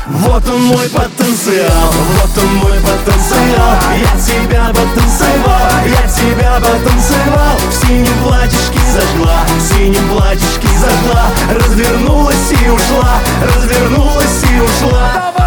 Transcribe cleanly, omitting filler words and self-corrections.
Вот он мой потенциал, вот он мой потенциал. Я тебя потанцевал, я тебя потанцевал. В синем платьишке зажгла, в синем платьишке зажгла. Развернулась и ушла, развернулась и ушла.